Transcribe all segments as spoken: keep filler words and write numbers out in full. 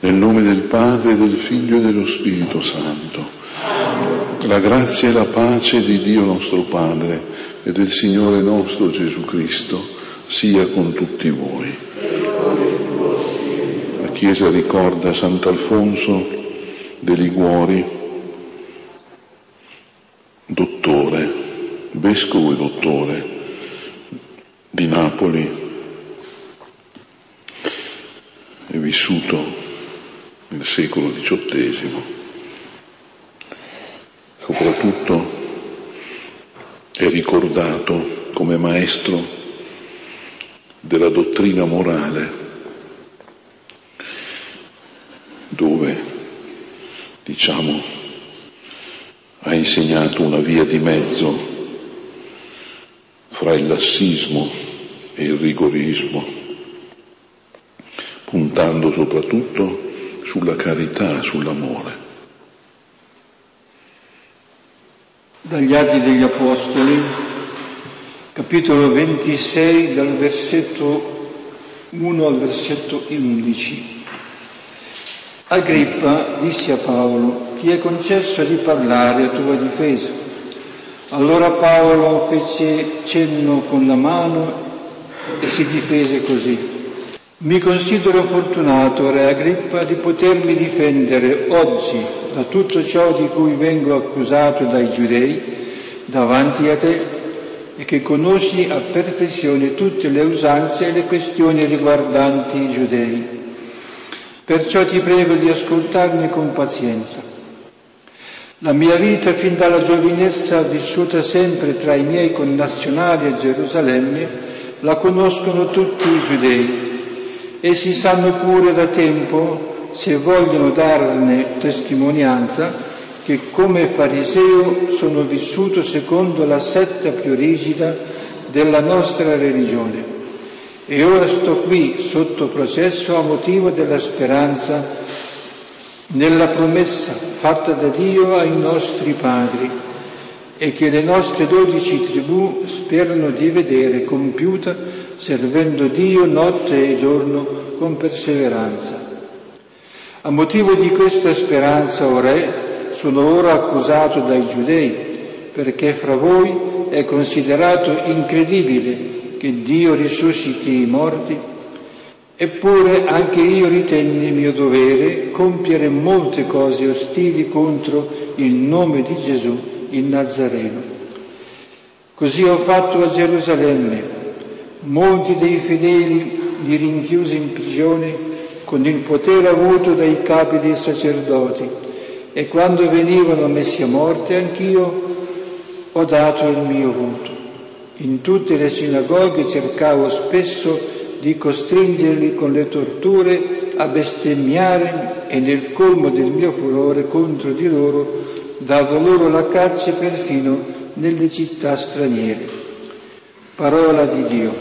Nel nome del Padre, del Figlio e dello Spirito Santo. La grazia e la pace di Dio nostro Padre e del Signore nostro Gesù Cristo sia con tutti voi. La Chiesa ricorda Sant'Alfonso de' Liguori, dottore, vescovo e dottore di Napoli, è vissuto nel secolo diciottesimo, soprattutto è ricordato come maestro della dottrina morale, dove, diciamo, ha insegnato una via di mezzo fra il lassismo e il rigorismo, puntando soprattutto sulla carità, sull'amore. Dagli Atti degli Apostoli, capitolo ventisei, dal versetto uno al versetto undici. Agrippa disse a Paolo: ti è concesso di parlare a tua difesa. Allora Paolo fece cenno con la mano e si difese così: mi considero fortunato, re Agrippa, di potermi difendere oggi da tutto ciò di cui vengo accusato dai giudei davanti a te, e che conosci a perfezione tutte le usanze e le questioni riguardanti i giudei. Perciò ti prego di ascoltarmi con pazienza. La mia vita fin dalla giovinezza, vissuta sempre tra i miei connazionali a Gerusalemme, la conoscono tutti i giudei. Essi sanno pure da tempo, se vogliono darne testimonianza, che come fariseo sono vissuto secondo la setta più rigida della nostra religione. E ora sto qui sotto processo a motivo della speranza nella promessa fatta da Dio ai nostri padri, e che le nostre dodici tribù sperano di vedere compiuta, servendo Dio notte e giorno con perseveranza. A motivo di questa speranza, o re, sono ora accusato dai giudei, perché fra voi è considerato incredibile che Dio risusciti i morti. Eppure anche io ritenni mio dovere compiere molte cose ostili contro il nome di Gesù il Nazareno. Così ho fatto a Gerusalemme. Molti dei fedeli li rinchiusi in prigione con il potere avuto dai capi dei sacerdoti, e quando venivano messi a morte anch'io ho dato il mio voto. In tutte le sinagoghe cercavo spesso di costringerli con le torture a bestemmiare, e nel colmo del mio furore contro di loro davo loro la caccia perfino nelle città straniere. Parola di Dio.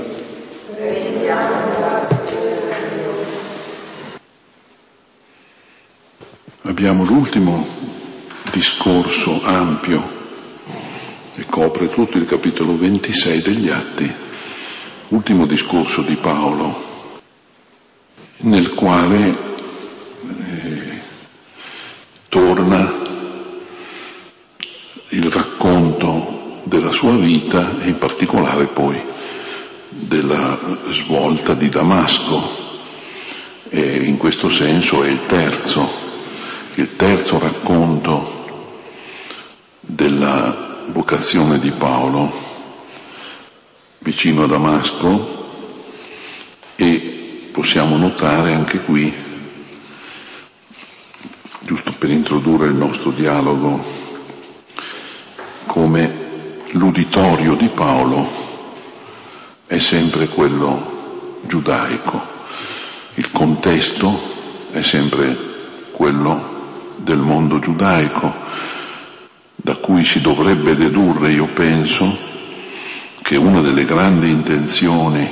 Abbiamo l'ultimo discorso ampio che copre tutto il capitolo ventisei degli Atti, ultimo discorso di Paolo, nel quale eh, torna il racconto della sua vita e in particolare poi della svolta di Damasco, e in questo senso è il terzo, il terzo racconto della vocazione di Paolo vicino a Damasco, e possiamo notare anche qui, giusto per introdurre il nostro dialogo, come l'uditorio di Paolo è sempre quello giudaico, il contesto è sempre quello del mondo giudaico, da cui si dovrebbe dedurre, io penso, che una delle grandi intenzioni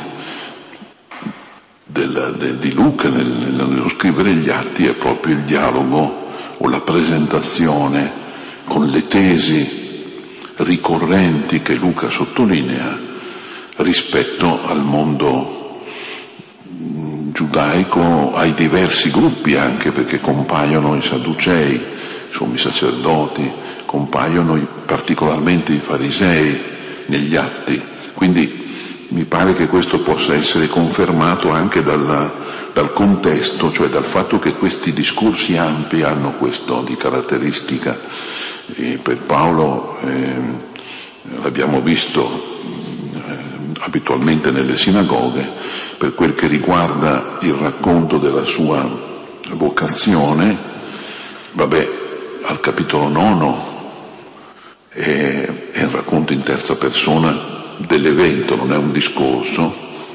del, del, di Luca nel, nello scrivere gli Atti è proprio il dialogo o la presentazione con le tesi ricorrenti che Luca sottolinea rispetto al mondo giudaico ai diversi gruppi, anche perché compaiono i Sadducei, i sommi sacerdoti, compaiono i, particolarmente i farisei negli atti, quindi mi pare che questo possa essere confermato anche dal, dal contesto, cioè dal fatto che questi discorsi ampi hanno questo di caratteristica. E per Paolo eh, l'abbiamo visto eh, abitualmente nelle sinagoghe, per quel che riguarda il racconto della sua vocazione, vabbè, al capitolo nono è, è il racconto in terza persona dell'evento, non è un discorso,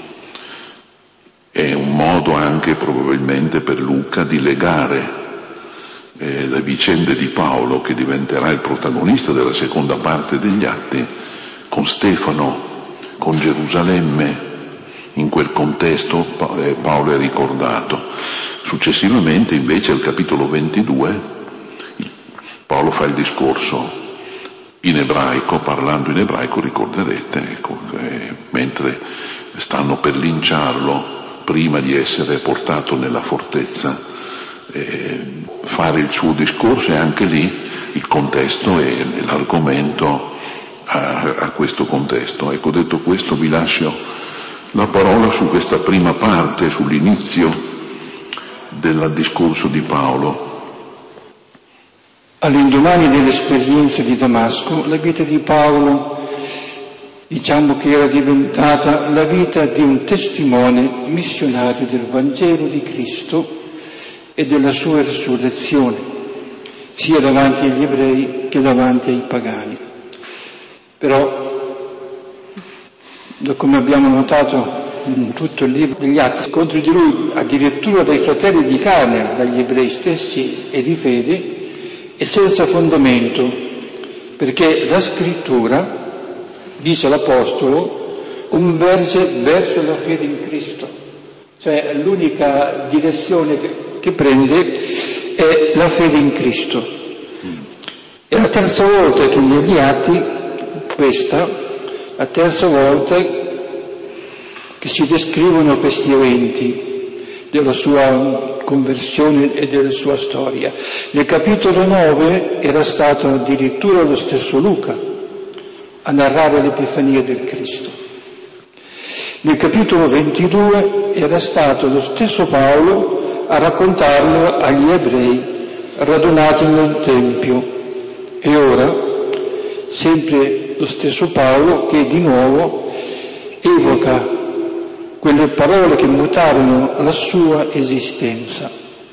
è un modo anche probabilmente per Luca di legare eh, le vicende di Paolo, che diventerà il protagonista della seconda parte degli Atti, con Stefano, con Gerusalemme. In quel contesto Paolo è ricordato. Successivamente invece al capitolo ventidue Paolo fa il discorso in ebraico, parlando in ebraico, ricorderete, ecco, eh, mentre stanno per linciarlo, prima di essere portato nella fortezza, eh, fare il suo discorso, e anche lì il contesto e l'argomento a, a questo contesto. Ecco, detto questo vi lascio la parola su questa prima parte, sull'inizio del discorso di Paolo. All'indomani dell'esperienza di Damasco, la vita di Paolo, diciamo che era diventata la vita di un testimone missionario del Vangelo di Cristo e della sua risurrezione, sia davanti agli ebrei che davanti ai pagani. Però, come abbiamo notato in tutto il libro degli Atti, contro di lui addirittura dai fratelli di carne, dagli ebrei stessi e di fede, è senza fondamento, perché la scrittura, dice l'Apostolo, converge verso la fede in Cristo, cioè l'unica direzione che, che prende è la fede in Cristo. È la terza volta che negli Atti, questa, la terza volta che si descrivono questi eventi della sua conversione e della sua storia. Nel capitolo nove era stato addirittura lo stesso Luca a narrare l'Epifania del Cristo. Nel capitolo ventidue era stato lo stesso Paolo a raccontarlo agli ebrei radunati nel Tempio. E ora, sempre lo stesso Paolo che di nuovo evoca quelle parole che mutarono la sua esistenza.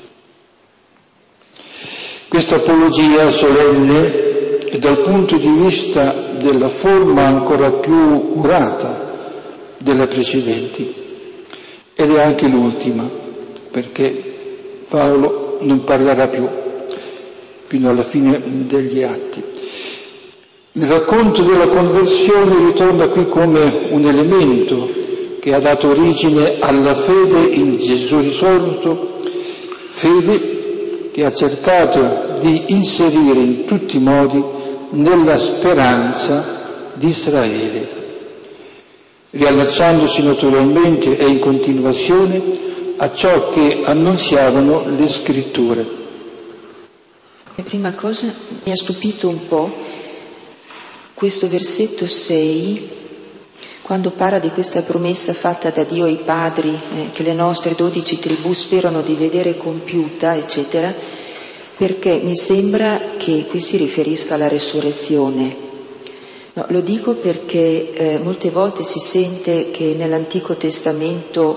Questa apologia solenne è dal punto di vista della forma ancora più curata delle precedenti, ed è anche l'ultima, perché Paolo non parlerà più fino alla fine degli Atti. Il racconto della conversione ritorna qui come un elemento che ha dato origine alla fede in Gesù risorto, fede che ha cercato di inserire in tutti i modi nella speranza di Israele, riallacciandosi naturalmente e in continuazione a ciò che annunziavano le scritture. La prima cosa mi ha stupito un po' questo versetto sei, quando parla di questa promessa fatta da Dio ai padri, eh, che le nostre dodici tribù sperano di vedere compiuta, eccetera, perché mi sembra che qui si riferisca alla resurrezione. No, lo dico perché eh, molte volte si sente che nell'Antico Testamento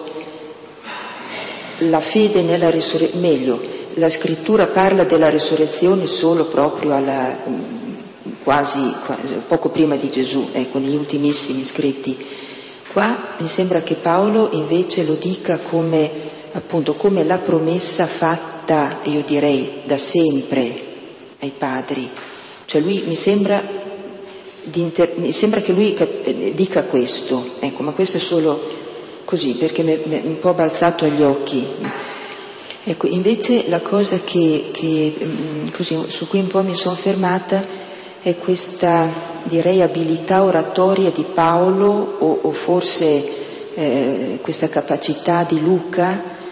la fede nella risurrezione, meglio, la scrittura parla della risurrezione solo proprio alla... Quasi, quasi poco prima di Gesù, ecco, negli ultimissimi scritti. Qua mi sembra che Paolo invece lo dica come, appunto, come la promessa fatta, io direi, da sempre ai padri. Cioè lui mi sembra, di inter... mi sembra che lui cap- dica questo, ecco, ma questo è solo così, perché mi è un po' balzato agli occhi. Ecco, invece la cosa che, che così, su cui un po' mi sono fermata è questa, direi, abilità oratoria di Paolo o, o forse eh, questa capacità di Luca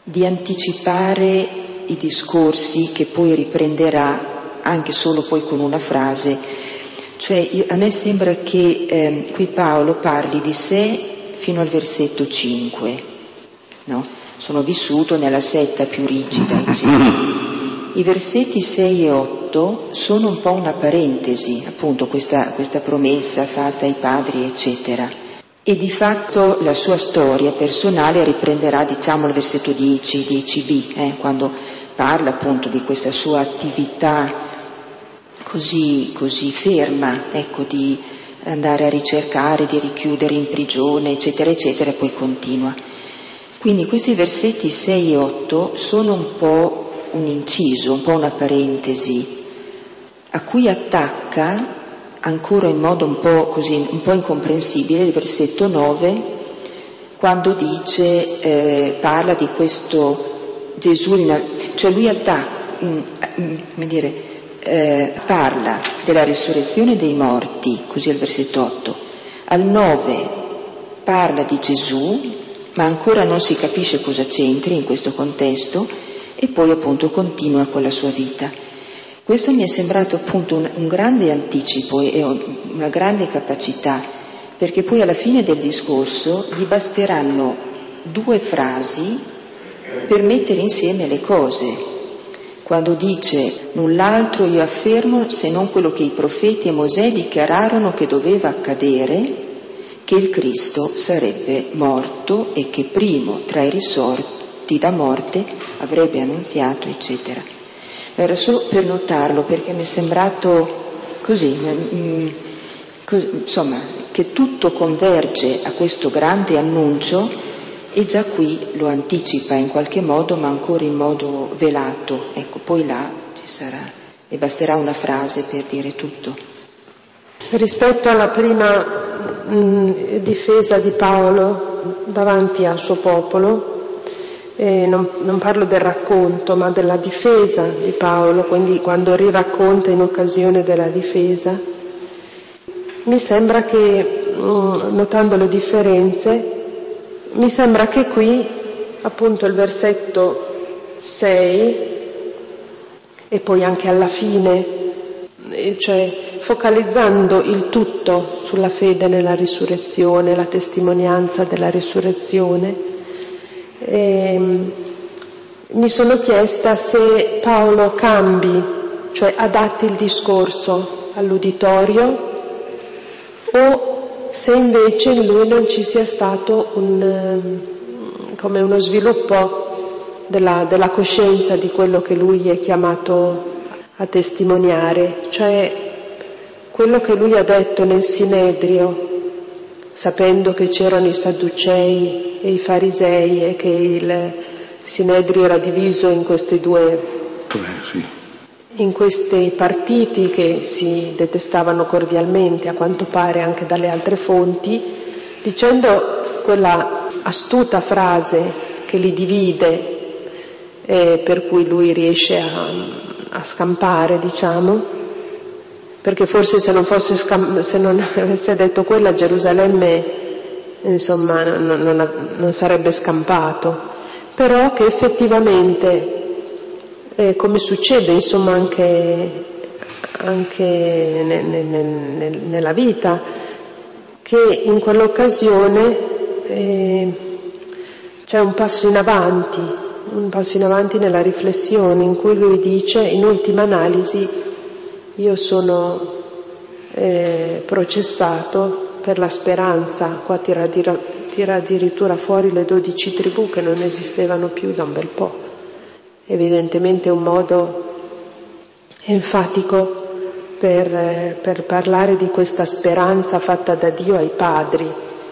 di anticipare i discorsi che poi riprenderà anche solo poi con una frase. Cioè io, a me sembra che eh, qui Paolo parli di sé fino al versetto cinque, no? Sono vissuto nella setta più rigida, eccetera. I versetti sei e otto sono un po' una parentesi, appunto questa, questa promessa fatta ai padri, eccetera. E di fatto la sua storia personale riprenderà, diciamo, il versetto dieci, dieci b, eh, quando parla appunto di questa sua attività così, così ferma, ecco, di andare a ricercare, di richiudere in prigione, eccetera, eccetera, e poi continua. Quindi questi versetti sei e otto sono un po' un inciso, un po' una parentesi, a cui attacca ancora in modo un po' così, un po' incomprensibile il versetto nove, quando dice, eh, parla di questo Gesù, cioè lui attacca, mm, mm, come dire, eh, parla della risurrezione dei morti, così al versetto otto, al nove parla di Gesù, ma ancora non si capisce cosa c'entri in questo contesto, e poi appunto continua con la sua vita. Questo mi è sembrato appunto un, un grande anticipo e una grande capacità, perché poi alla fine del discorso gli basteranno due frasi per mettere insieme le cose. Quando dice null'altro io affermo se non quello che i profeti e Mosè dichiararono che doveva accadere, che il Cristo sarebbe morto e che primo tra i risorti da morte avrebbe annunziato, eccetera. Era solo per notarlo, perché mi è sembrato così, mh, così, insomma, che tutto converge a questo grande annuncio, e già qui lo anticipa in qualche modo, ma ancora in modo velato. Ecco, poi là ci sarà, e basterà una frase per dire tutto. Rispetto alla prima mh, difesa di Paolo davanti al suo popolo, Eh, non, non parlo del racconto, ma della difesa di Paolo, quindi quando riracconta in occasione della difesa, mi sembra che, mh, notando le differenze, mi sembra che qui, appunto il versetto sei, e poi anche alla fine, eh, cioè focalizzando il tutto sulla fede nella risurrezione, la testimonianza della risurrezione, Eh, mi sono chiesta se Paolo cambi, cioè adatti il discorso all'uditorio, o se invece in lui non ci sia stato un, come uno sviluppo della, della coscienza di quello che lui è chiamato a testimoniare, cioè quello che lui ha detto nel Sinedrio, sapendo che c'erano i Sadducei e i Farisei e che il Sinedrio era diviso in questi due, sì. in questi partiti che si detestavano cordialmente, a quanto pare anche dalle altre fonti, dicendo quella astuta frase che li divide, eh, per cui lui riesce a, a scampare, diciamo, perché forse se non fosse scam- se non avesse detto quella, Gerusalemme insomma non, non, non sarebbe scampato, però che effettivamente, eh, come succede insomma anche, anche ne, ne, ne, nella vita, che in quell'occasione eh, c'è un passo in avanti, un passo in avanti nella riflessione, in cui lui dice, in ultima analisi, io sono eh, processato per la speranza. Qua tira, tira, tira addirittura fuori le dodici tribù che non esistevano più da un bel po'. Evidentemente un modo enfatico per, per parlare di questa speranza fatta da Dio ai padri,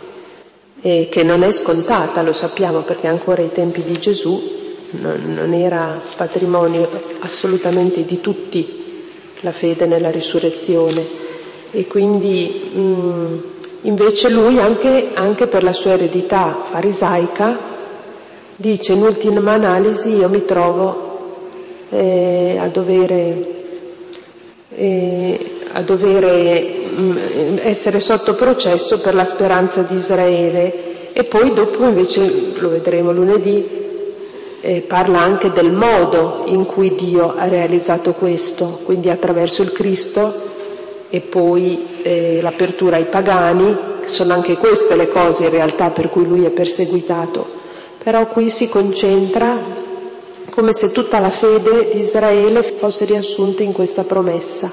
e che non è scontata, lo sappiamo, perché ancora ai tempi di Gesù non, non era patrimonio assolutamente di tutti la fede nella risurrezione, e quindi mh, invece lui, anche, anche per la sua eredità farisaica, dice in ultima analisi io mi trovo eh, a dovere, eh, a dovere mh, essere sotto processo per la speranza di Israele, e poi dopo invece, lo vedremo lunedì, eh, parla anche del modo in cui Dio ha realizzato questo, quindi attraverso il Cristo e poi eh, l'apertura ai pagani. Sono anche queste le cose in realtà per cui lui è perseguitato, però qui si concentra come se tutta la fede di Israele fosse riassunta in questa promessa.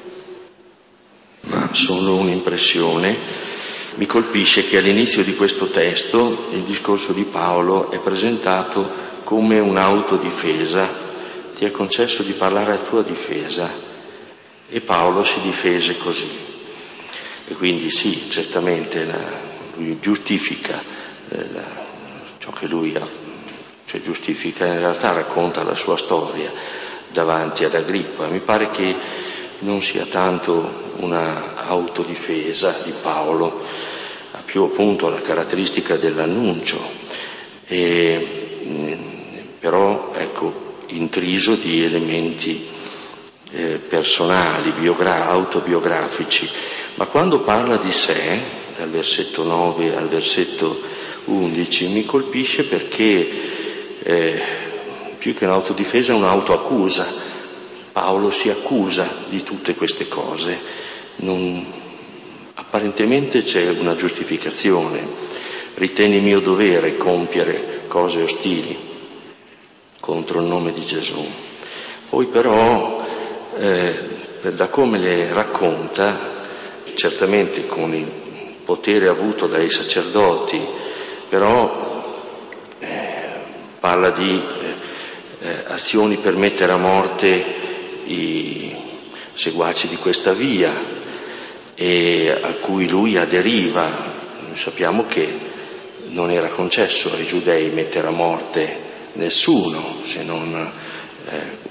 Ma solo un'impressione, mi colpisce che all'inizio di questo testo il discorso di Paolo è presentato come un'autodifesa, ti è concesso di parlare a tua difesa, e Paolo si difese così. E quindi sì, certamente la, lui giustifica eh, la, ciò che lui ha, cioè giustifica, in realtà racconta la sua storia davanti ad Agrippa. Mi pare che non sia tanto una autodifesa di Paolo, ha più appunto la caratteristica dell'annuncio, e, mh, però ecco, intriso di elementi eh, personali, biogra- autobiografici. Ma quando parla di sé, dal versetto nove al versetto undici, mi colpisce perché eh, più che un'autodifesa è un'autoaccusa. Paolo si accusa di tutte queste cose, non, apparentemente c'è una giustificazione. Ritenni mio dovere compiere cose ostili contro il nome di Gesù. Poi però, eh, da come le racconta, certamente con il potere avuto dai sacerdoti, però eh, parla di eh, azioni per mettere a morte i seguaci di questa via, e a cui lui aderiva. Sappiamo che non era concesso ai giudei mettere a morte nessuno, se non eh,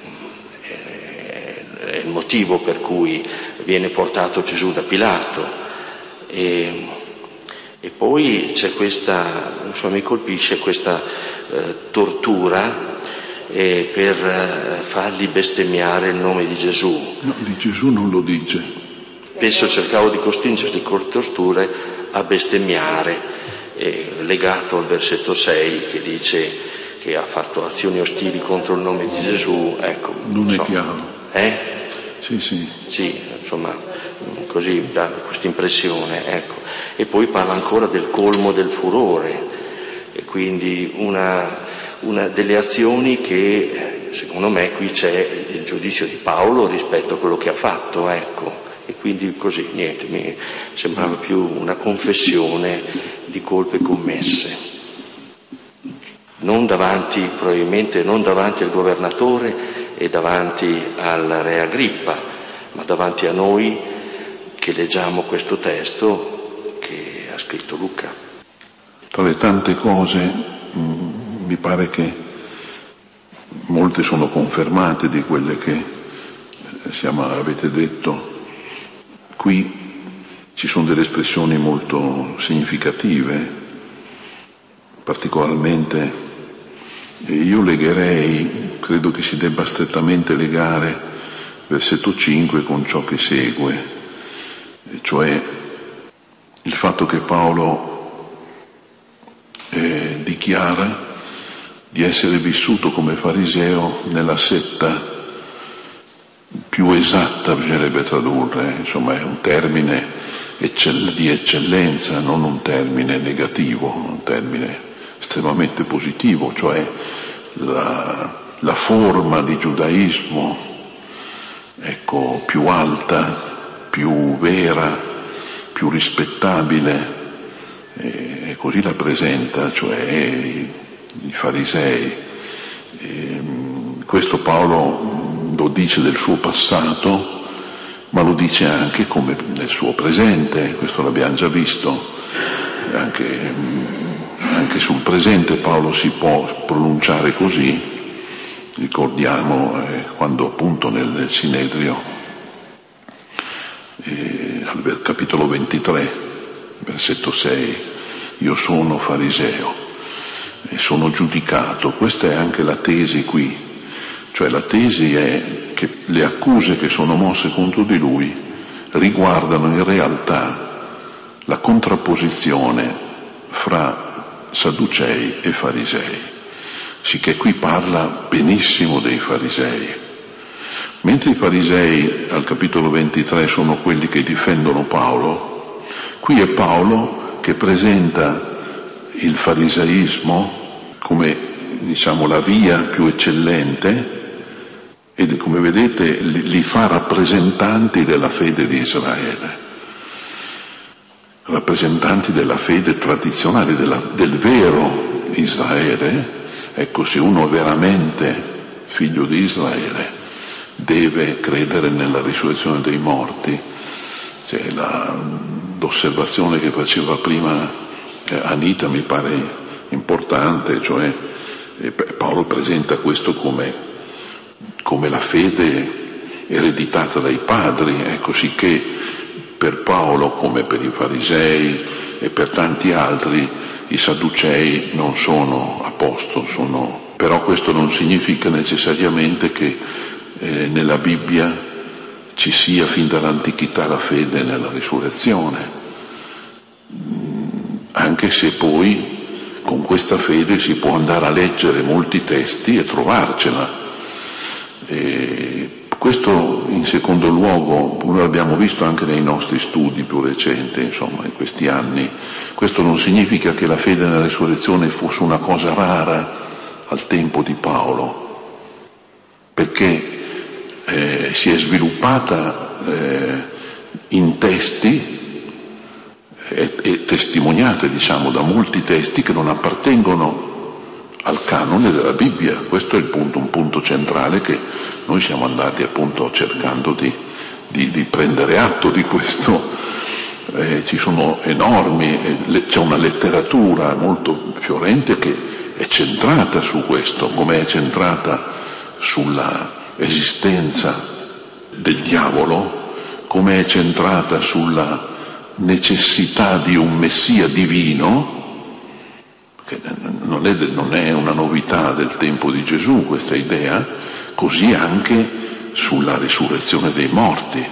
è il motivo per cui viene portato Gesù da Pilato. E, e poi c'è questa, insomma, mi colpisce questa eh, tortura eh, per eh, farli bestemmiare il nome di Gesù. No, di Gesù non lo dice. Spesso cercavo di costringerli con torture a bestemmiare, eh, legato al versetto sei che dice che ha fatto azioni ostili contro il nome di Gesù. Ecco, non so, è chiaro. Eh? Sì, sì. Sì, insomma, così dà questa impressione, ecco. E poi parla ancora del colmo del furore, e quindi una, una delle azioni che, secondo me, qui c'è il giudizio di Paolo rispetto a quello che ha fatto, ecco. E quindi così, niente, mi sembrava più una confessione di colpe commesse. Non davanti, probabilmente non davanti al governatore e davanti al re Agrippa, ma davanti a noi che leggiamo questo testo che ha scritto Luca. Tra le tante cose mh, mi pare che molte sono confermate di quelle che eh, siamo, avete detto. Qui ci sono delle espressioni molto significative, particolarmente io legherei, credo che si debba strettamente legare versetto cinque con ciò che segue, cioè il fatto che Paolo eh, dichiara di essere vissuto come fariseo nella setta più esatta, bisognerebbe tradurre, insomma è un termine eccell- di eccellenza, non un termine negativo, un termine estremamente positivo, cioè la, la forma di giudaismo, ecco, più alta, più vera, più rispettabile, e, e così la presenta, cioè i, i farisei. E, questo Paolo lo dice del suo passato, ma lo dice anche come nel suo presente, questo l'abbiamo già visto, anche, anche sul presente Paolo si può pronunciare così, ricordiamo eh, quando appunto nel Sinedrio, eh, al capitolo ventitré, versetto sei, io sono fariseo e sono giudicato, questa è anche la tesi qui. Cioè la tesi è che le accuse che sono mosse contro di lui riguardano in realtà la contrapposizione fra Sadducei e Farisei. sicché qui parla benissimo dei farisei. Mentre i farisei al capitolo ventitré sono quelli che difendono Paolo, qui è Paolo che presenta il farisaismo come, diciamo, la via più eccellente, e come vedete li fa rappresentanti della fede di Israele, rappresentanti della fede tradizionale, della, del vero Israele. Ecco, se uno è veramente figlio di Israele deve credere nella risurrezione dei morti. Cioè, la, l'osservazione che faceva prima eh, Anita mi pare importante, cioè eh, Paolo presenta questo come come la fede ereditata dai padri, ecco, sicché per Paolo, come per i farisei e per tanti altri, i sadducei non sono a posto, sono... però questo non significa necessariamente che eh, nella Bibbia ci sia fin dall'antichità la fede nella risurrezione, anche se poi con questa fede si può andare a leggere molti testi e trovarcela. E questo in secondo luogo, lo abbiamo visto anche nei nostri studi più recenti, insomma, in questi anni. Questo non significa che la fede nella risurrezione fosse una cosa rara al tempo di Paolo, perché eh, si è sviluppata eh, in testi e, e testimoniate, diciamo, da molti testi che non appartengono al canone della Bibbia. Questo è il punto, un punto centrale che noi siamo andati appunto cercando di, di, di prendere atto di questo. Eh, ci sono enormi, eh, c'è una letteratura molto fiorente che è centrata su questo, come è centrata sulla esistenza del diavolo, come è centrata sulla necessità di un Messia divino, che non è, non è una novità del tempo di Gesù questa idea, così anche sulla risurrezione dei morti.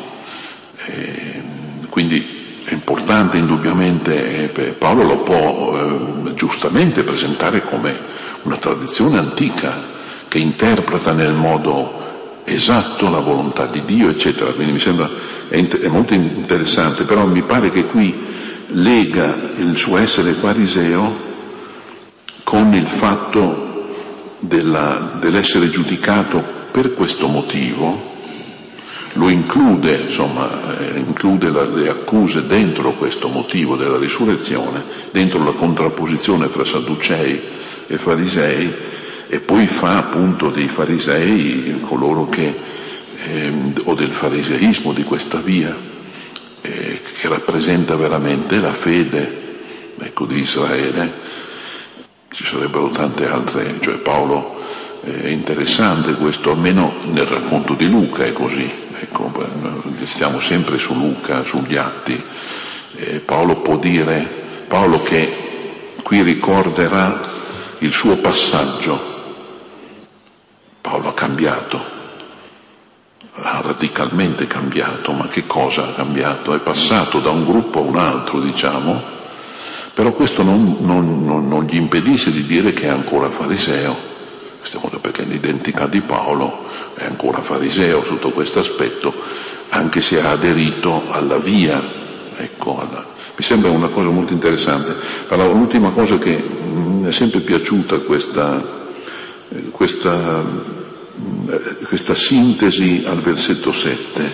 E quindi è importante indubbiamente, eh, Paolo lo può eh, giustamente presentare come una tradizione antica che interpreta nel modo esatto la volontà di Dio, eccetera. Quindi mi sembra è, inter- è molto interessante, però mi pare che qui lega il suo essere fariseo con il fatto della, dell'essere giudicato per questo motivo, lo include, insomma, eh, include la, le accuse dentro questo motivo della risurrezione, dentro la contrapposizione tra sadducei e farisei, e poi fa appunto dei farisei coloro che, eh, o del fariseismo di questa via, eh, che rappresenta veramente la fede, ecco, di Israele. Ci sarebbero tante altre, cioè Paolo è interessante questo, almeno nel racconto di Luca è così, ecco, stiamo sempre su Luca, sugli atti. Eh, Paolo può dire, Paolo che qui ricorderà il suo passaggio, Paolo ha cambiato, ha radicalmente cambiato, ma che cosa ha cambiato? È passato da un gruppo a un altro, diciamo, però questo non, non, non, non gli impedisce di dire che è ancora fariseo, perché l'identità di Paolo è ancora fariseo sotto questo aspetto, anche se ha aderito alla via, ecco, alla... mi sembra una cosa molto interessante. Allora, l'ultima cosa che mi è sempre piaciuta questa, questa, questa sintesi al versetto sette,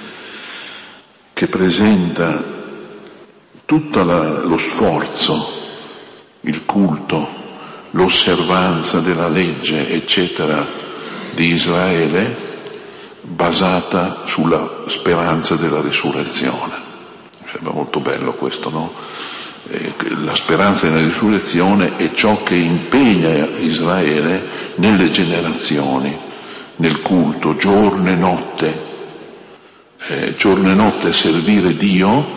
che presenta tutto lo sforzo, il culto, l'osservanza della legge, eccetera, di Israele, basata sulla speranza della risurrezione. Mi sembra molto bello questo, no? Eh, la speranza della risurrezione è ciò che impegna Israele nelle generazioni, nel culto, giorno e notte. Eh, giorno e notte servire Dio,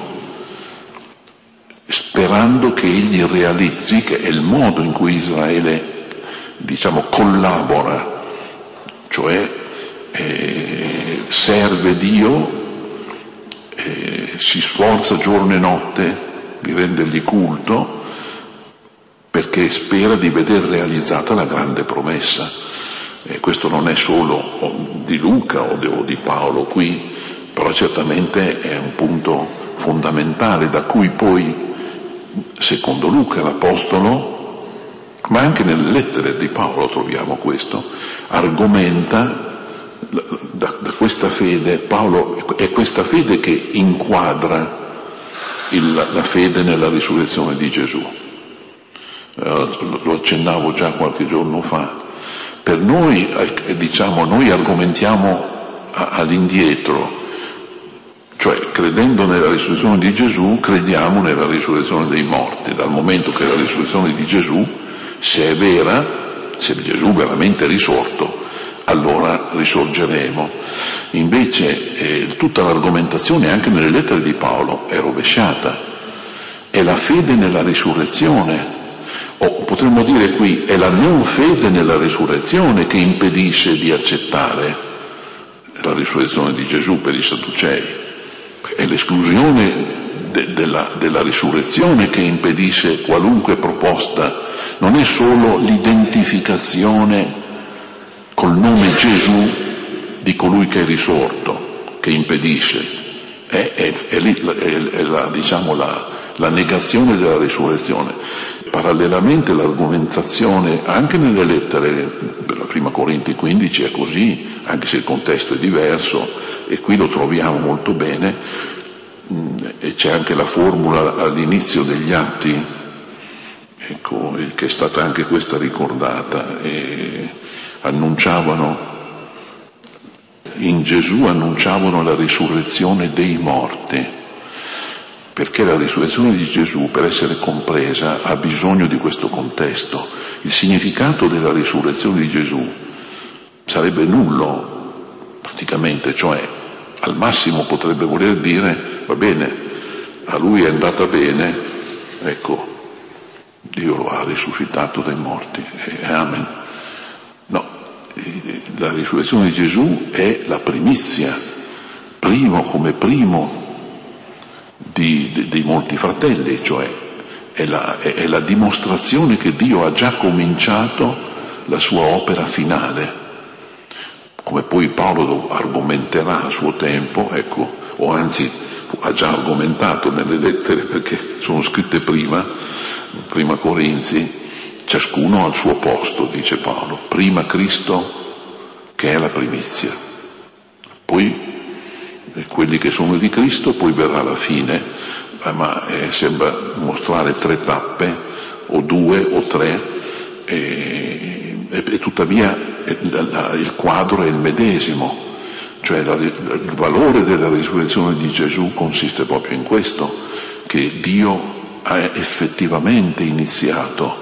sperando che egli realizzi, che è il modo in cui Israele, diciamo, collabora, cioè eh, serve Dio, eh, si sforza giorno e notte di rendergli culto, perché perché spera di veder realizzata la grande promessa. E questo non è solo di Luca o di, o di Paolo qui, però certamente è un punto fondamentale da cui poi, secondo Luca, l'Apostolo, ma anche nelle lettere di Paolo troviamo questo, argomenta da, da questa fede. Paolo è questa fede che inquadra il, la fede nella risurrezione di Gesù. Eh, lo accennavo già qualche giorno fa. Per noi, eh, diciamo, noi argomentiamo a, all'indietro, cioè credendo nella risurrezione di Gesù crediamo nella risurrezione dei morti, dal momento che la risurrezione di Gesù, se è vera, se Gesù veramente è risorto, allora risorgeremo. Invece eh, tutta l'argomentazione anche nelle lettere di Paolo è rovesciata, è la fede nella risurrezione, o potremmo dire qui è la non fede nella risurrezione che impedisce di accettare la risurrezione di Gesù per i Sadducei. È l'esclusione de- della, della risurrezione che impedisce qualunque proposta, non è solo l'identificazione col nome Gesù di colui che è risorto che impedisce, è, è, è, è, è la, diciamo, la, la negazione della risurrezione. Parallelamente l'argomentazione anche nelle lettere, per la prima Corinti quindici è così, anche se il contesto è diverso, e qui lo troviamo molto bene, e c'è anche la formula all'inizio degli Atti, ecco, che è stata anche questa ricordata, e annunciavano, in Gesù annunciavano la risurrezione dei morti, perché la risurrezione di Gesù, per essere compresa, ha bisogno di questo contesto. Il significato della risurrezione di Gesù sarebbe nullo, praticamente, cioè al massimo potrebbe voler dire, va bene, a lui è andata bene, ecco, Dio lo ha risuscitato dai morti, e amen. No, la risurrezione di Gesù è la primizia, primo come primo di, di, di molti fratelli, cioè è la, è, è la dimostrazione che Dio ha già cominciato la sua opera finale, come poi Paolo lo argomenterà a suo tempo, ecco, o anzi ha già argomentato nelle lettere perché sono scritte prima, prima Corinzi, ciascuno al suo posto, dice Paolo, prima Cristo che è la primizia, poi quelli che sono di Cristo, poi verrà la fine, ma eh, sembra mostrare tre tappe, o due o tre, e, e, e tuttavia la, la, il quadro è il medesimo, cioè la, il valore della risurrezione di Gesù consiste proprio in questo, che Dio ha effettivamente iniziato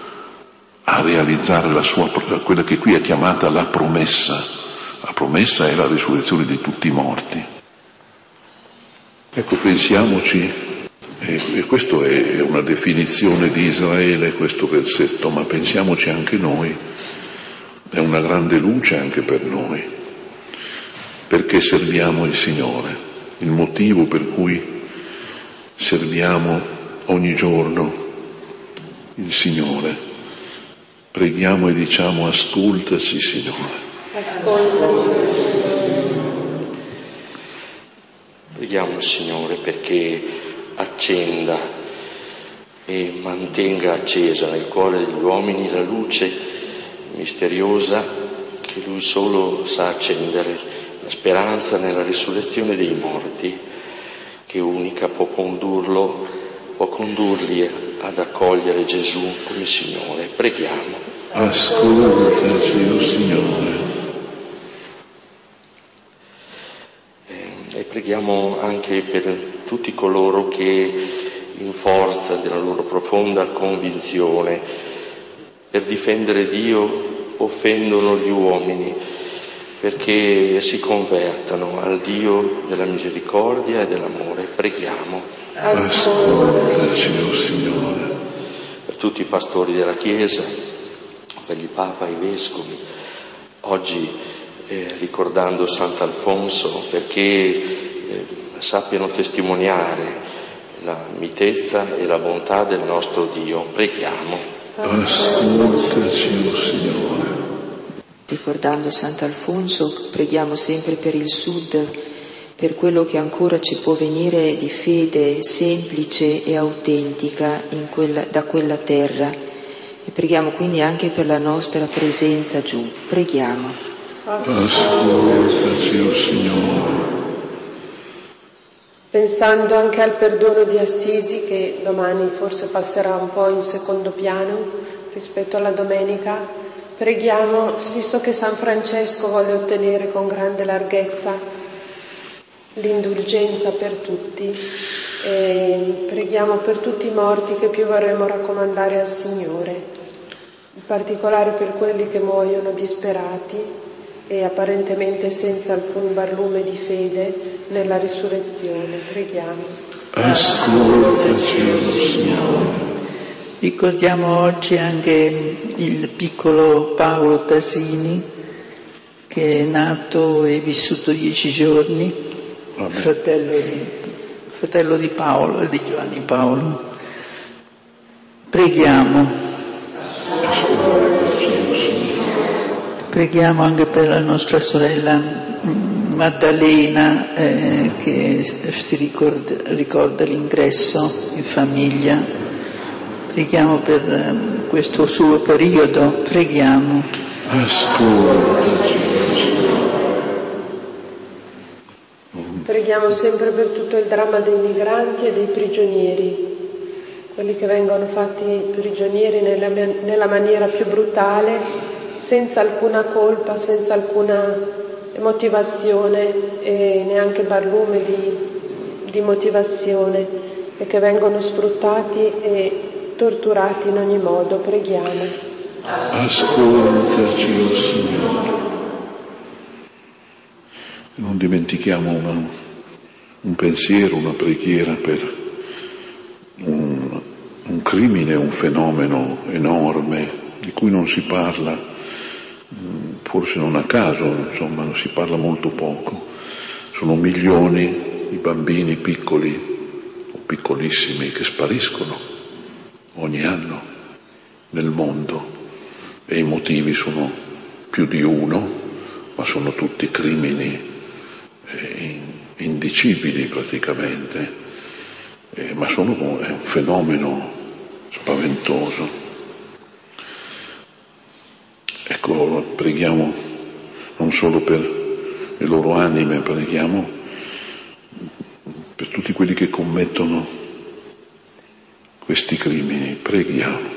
a realizzare la sua, quella che qui è chiamata la promessa. La promessa è la risurrezione di tutti i morti. Ecco, pensiamoci, e, e questo è una definizione di Israele, questo versetto, ma pensiamoci anche noi, è una grande luce anche per noi, perché serviamo il Signore, il motivo per cui serviamo ogni giorno il Signore. Preghiamo e diciamo: ascoltaci, Signore. Ascoltaci, Signore. Preghiamo il Signore perché accenda e mantenga accesa nel cuore degli uomini la luce misteriosa che Lui solo sa accendere, la speranza nella risurrezione dei morti, che unica può condurlo, può condurli ad accogliere Gesù come Signore. Preghiamo. Ascoltaci, o Signore. E preghiamo anche per tutti coloro che, in forza della loro profonda convinzione, per difendere Dio offendono gli uomini, perché si convertano al Dio della misericordia e dell'amore. Preghiamo. Ascoltaci, o Signore. Per tutti i pastori della Chiesa, per il Papa e i Vescovi, oggi Eh, ricordando Sant'Alfonso, perché eh, sappiano testimoniare la mitezza e la bontà del nostro Dio. Preghiamo. Ascoltaci, o Signore. Ricordando Sant'Alfonso, preghiamo sempre per il Sud, per quello che ancora ci può venire di fede semplice e autentica in quella, da quella terra. E preghiamo quindi anche per la nostra presenza giù. Preghiamo. Ascoltaci, o Signore. Pensando anche al perdono di Assisi, che domani forse passerà un po' in secondo piano rispetto alla domenica, preghiamo, visto che San Francesco vuole ottenere con grande larghezza l'indulgenza per tutti, e preghiamo per tutti i morti che più vorremmo raccomandare al Signore, in particolare per quelli che muoiono disperati e apparentemente senza alcun barlume di fede nella risurrezione. Preghiamo. Ascoltaci, o Signore. Ricordiamo oggi anche il piccolo Paolo Tasini, che è nato e vissuto dieci giorni, fratello di, fratello di Paolo e di Giovanni Paolo. Preghiamo. Preghiamo anche per la nostra sorella Maddalena, eh, che si ricorda, ricorda l'ingresso in famiglia. Preghiamo per eh, questo suo periodo. Preghiamo. Ascoltaci. Preghiamo sempre per tutto il dramma dei migranti e dei prigionieri, quelli che vengono fatti prigionieri nella, nella maniera più brutale, senza alcuna colpa, senza alcuna motivazione e neanche barlume di, di motivazione, e che vengono sfruttati e torturati in ogni modo. Preghiamo. Ascoltaci, o Signore. Non dimentichiamo una, un pensiero, una preghiera per un, un crimine, un fenomeno enorme di cui non si parla, forse non a caso, insomma, non si parla molto poco. Sono milioni di bambini piccoli o piccolissimi che spariscono ogni anno nel mondo, e i motivi sono più di uno, ma sono tutti crimini eh, indicibili praticamente, eh, ma sono, è un fenomeno spaventoso. Ecco, preghiamo non solo per le loro anime, preghiamo per tutti quelli che commettono questi crimini. Preghiamo.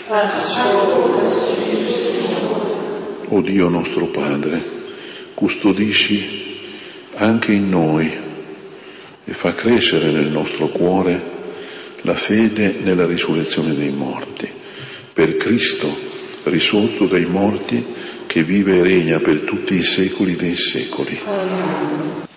O Dio nostro Padre, custodisci anche in noi e fa crescere nel nostro cuore la fede nella risurrezione dei morti. Per Cristo, risorto dai morti, che vive e regna per tutti i secoli dei secoli. Amen.